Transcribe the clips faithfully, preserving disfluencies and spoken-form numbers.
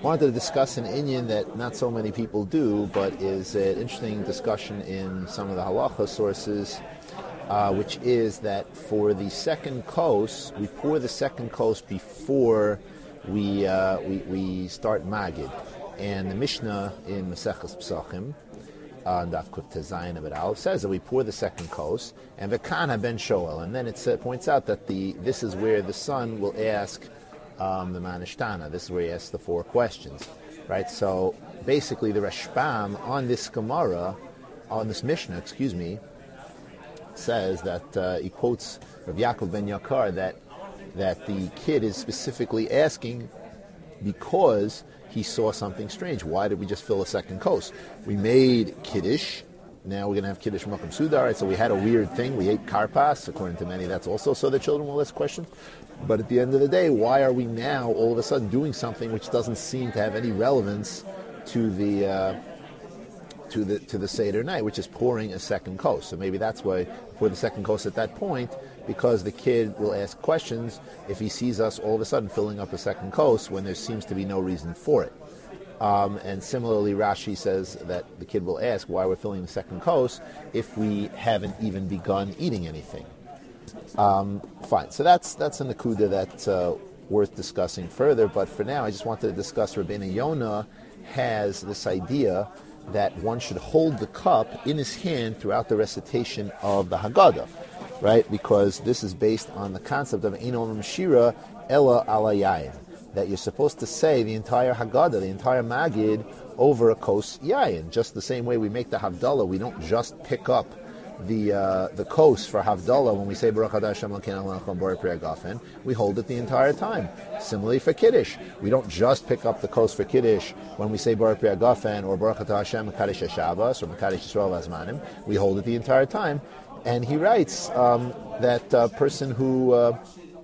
wanted to discuss an inyan that not so many people do, but is an interesting discussion in some of the halacha sources, uh, which is that for the second kos, we pour the second kos before we uh, we, we start magid. And the Mishnah in Maseches Pesachim, uh, Daf Kuf Tezayin Abed Aleph, says that we pour the second kos, and V'kana ben Shoel, and then it uh, points out that the this is where the son will ask um, the Manishtana. This is where he asks the four questions, right? So basically, the Rashbam on this Gemara, on this Mishnah, excuse me, says that uh, he quotes Rav Yaakov ben Yakar that that the kid is specifically asking because he saw something strange. Why did we just fill a second kos? We made kiddush. Now we're going to have kiddush makom sudar. Right? So we had a weird thing. We ate karpas. According to many, that's also so the children will ask questions. But at the end of the day, why are we now all of a sudden doing something which doesn't seem to have any relevance to the uh, to the to the Seder night, which is pouring a second kos? So maybe that's why pour the second kos at that point, because the kid will ask questions if he sees us all of a sudden filling up a second kos when there seems to be no reason for it. Um, and similarly, Rashi says that the kid will ask why we're filling the second kos if we haven't even begun eating anything. Um, fine. So that's that's a nakuda that's uh, worth discussing further. But for now, I just wanted to discuss Rabbeinu Yonah has this idea that one should hold the cup in his hand throughout the recitation of the Haggadah, right? Because this is based on the concept of Ein Omrim Shira Ela Ala Yayin, that you're supposed to say the entire Haggadah, the entire Magid, over a kos yayin. Just the same way we make the Havdalah, we don't just pick up the uh, the kos for Havdalah when we say Baruch Atah Hashem Elokeinu Melech Haolam Borei Pri Hagafen. We hold it the entire time. Similarly for Kiddush, we don't just pick up the kos for Kiddush when we say Borei Pri Hagafen or Baruch Atah Hashem Mekadesh HaShabbos or Mekadesh Yisrael V'Azmanim. We hold it the entire time. And he writes um, that a person who uh,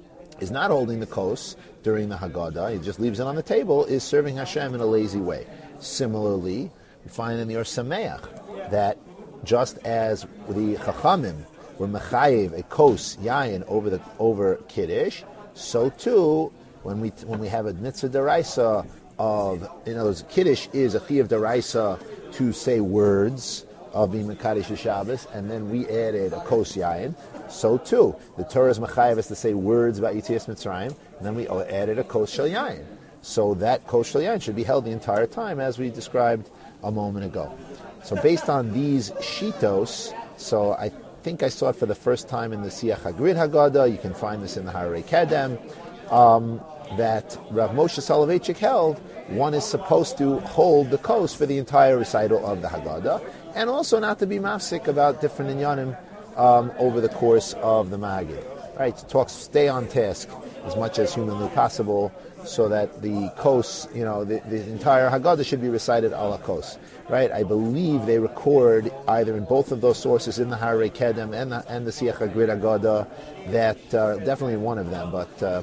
is not holding the kos during the Haggadah, he just leaves it on the table, is serving Hashem in a lazy way. Similarly, we find in the Or Sameach that just as the Chachamim were mechayev a kos yayin over the over Kiddush, so too when we when we have a mitzvah deraisa of, in other words, Kiddush is a chiyuv deraisa to say words of being mekadesh Shabbos, and then we added a kos yayin. So too, the Torah is mechayev us to say words about Yetzias Mitzrayim, and then we added a kos shel yayin. So that kos shel yayin should be held the entire time, as we described a moment ago. So based on these shitos, so I think I saw it for the first time in the Siach Hagrid Haggadah. You can find this in the Harei Kedem. Um, that Rav Moshe Soloveitchik held, one is supposed to hold the kos for the entire recital of the Haggadah, and also not to be mafsik about different inyanim um, over the course of the Magid. Right, talks stay on task as much as humanly possible, so that the kos, you know, the, the entire Haggadah should be recited ala kos. Right, I believe they record either in both of those sources, in the Harei Kedem and the, and the Siach Hagrid Haggadah, that uh, definitely in one of them, but uh,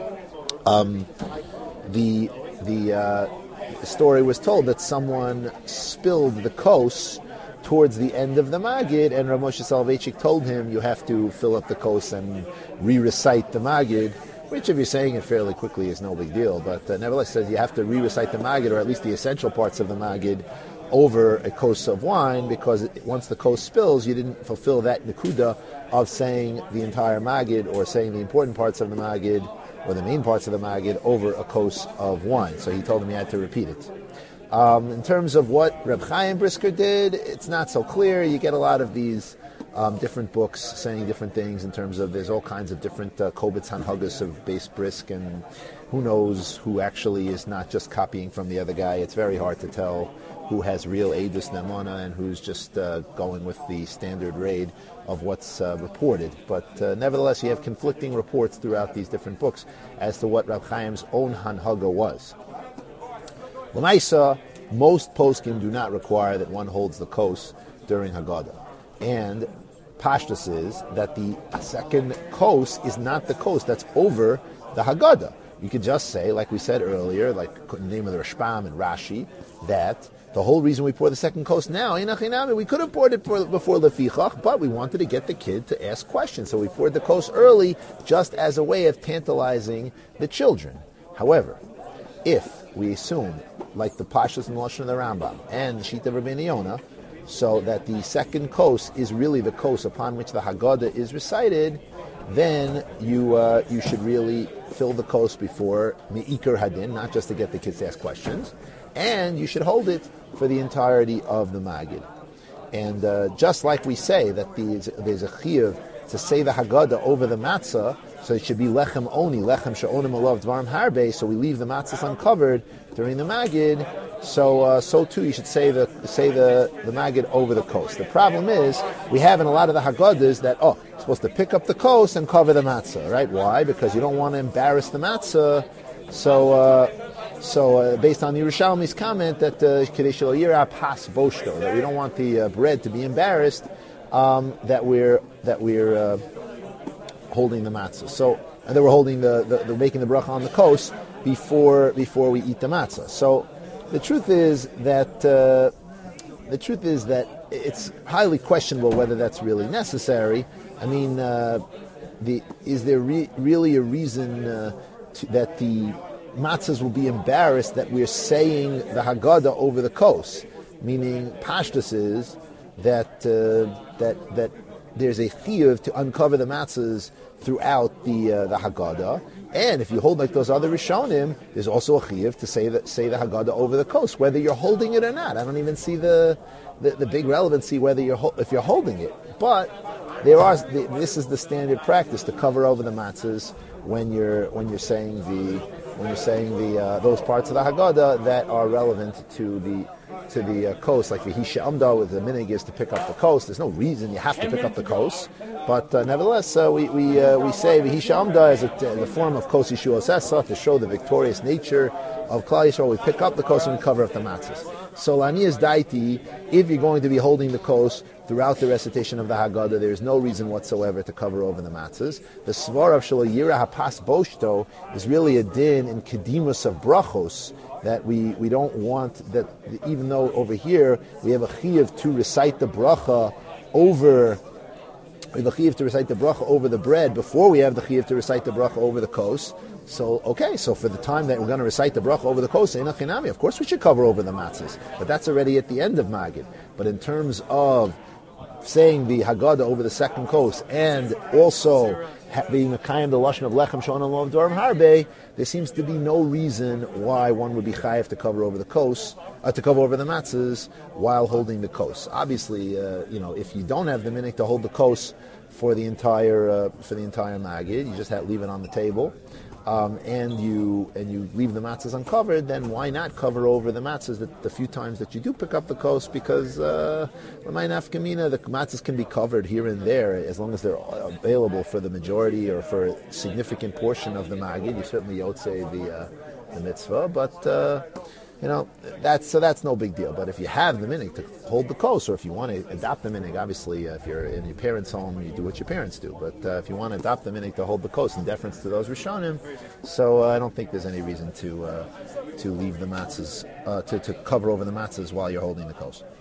um, the the, uh, the story was told that someone spilled the kos towards the end of the Magid, and Rav Moshe Soloveitchik told him, you have to fill up the kos and re-recite the Magid, which if you're saying it fairly quickly is no big deal, but uh, nevertheless says you have to re-recite the Magid, or at least the essential parts of the Magid, over a kos of wine, because it, once the kos spills, you didn't fulfill that nekuda of saying the entire Magid, or saying the important parts of the Magid, or the main parts of the Magid, over a kos of wine. So he told him he had to repeat it. Um, in terms of what Reb Chaim Brisker did, it's not so clear. You get a lot of these um, different books saying different things in terms of, there's all kinds of different uh, Kobitz Hanhagas of Beis Brisk, and who knows who actually is not just copying from the other guy. It's very hard to tell who has real Eidus Nemana and who's just uh, going with the standard raid of what's uh, reported. But uh, nevertheless, you have conflicting reports throughout these different books as to what Reb Chaim's own Hanhaga was. L'maisa, most poskim do not require that one holds the kos during Haggadah. And Pashtus is that the second kos is not the kos that's over the Haggadah. You could just say, like we said earlier, like the name of the Rashbam and Rashi, that the whole reason we pour the second kos now, we could have poured it before Lefichach, but we wanted to get the kid to ask questions. So we poured the kos early just as a way of tantalizing the children. However, if we assume, like the Pashas and Lashon of the Rambam and the Shita of Rabbeinu Yonah, so that the second kos is really the kos upon which the Haggadah is recited, then you uh, you should really fill the kos before Me'ikar Hadin, not just to get the kids to ask questions, and you should hold it for the entirety of the Magid. And uh, just like we say that there's, there's a chiyuv to say the Haggadah over the matzah, so it should be lechem oni, lechem she'onim alav dvarim harbe, so we leave the matzahs uncovered during the Magid, so uh, so too you should say the say the, the Magid over the kos. The problem is, we have in a lot of the Haggadahs that, oh, you're supposed to pick up the kos and cover the matzah, right? Why? Because you don't want to embarrass the matzah, so... Uh, So, uh, based on the Yerushalmi's comment that Kedei Shelo Yira Pas Boshto, that we don't want the uh, bread to be embarrassed, um, that we're that we're uh, holding the matzah. So, and that we're holding the, the, the making the bracha on the kos before before we eat the matzah. So, the truth is that uh, the truth is that it's highly questionable whether that's really necessary. I mean, uh, the is there re- really a reason uh, to, that the matzahs will be embarrassed that we're saying the Haggadah over the kos, meaning pashtus is that uh, that that there's a chiyuv to uncover the matzahs throughout the uh, the Haggadah, and if you hold like those other Rishonim, there's also a chiyuv to say that say the Haggadah over the kos, whether you're holding it or not. I don't even see the the, the big relevancy whether you're ho- if you're holding it, but there are this is the standard practice to cover over the matzahs when you're when you're saying the when you're saying the uh, those parts of the Haggadah that are relevant to the to the uh, kos, like the Hisha Amda, with the minig is to pick up the kos. There's no reason you have to pick up the kos, but uh, nevertheless uh, we we uh, we say the Hisha Amda as a, in the form of kos Yeshua Sessa to show the victorious nature of Klal Yisrael. We pick up the kos and we cover up the matzahs. So Lanias Daiti, if you're going to be holding the kos throughout the recitation of the Haggadah, there is no reason whatsoever to cover over the matzahs. The Svar of Shelo Yira Hapas Boshto is really a din in Kedimus of Brachos, that we, we don't want, that even though over here we have a chiyuv to recite the bracha over, we have a chiyuv to recite the bracha over the bread before we have the chiyuv to recite the bracha over the kos. So, okay, so for the time that we're going to recite the bracha over the kos, of course we should cover over the matzahs, but that's already at the end of Magid. But in terms of saying the Haggadah over the second kos and also being a kind of the lashon of lechem shon alav dvarim harbe, there seems to be no reason why one would be chayav to cover over the kos, uh, to cover over the matzahs while holding the kos. Obviously, uh, you know, if you don't have the minute to hold the kos for the entire uh, for the entire magid, you just have leave it on the table. Um, and you and you leave the matzahs uncovered, then why not cover over the matzahs that the few times that you do pick up the kos? Because uh, the matzahs can be covered here and there as long as they're available for the majority or for a significant portion of the magid. You certainly yotze the uh, the mitzvah, but uh, you know that's so that's no big deal. But if you have the minig to hold the kos, or if you want to adopt the minig, obviously uh, if you're in your parents' home, you do what your parents do. But uh, if you want to adopt the minig to hold the kos in deference to those Rishonim, so uh, I don't think there's any reason to uh, to leave the matzahs uh, to to cover over the matzahs while you're holding the kos.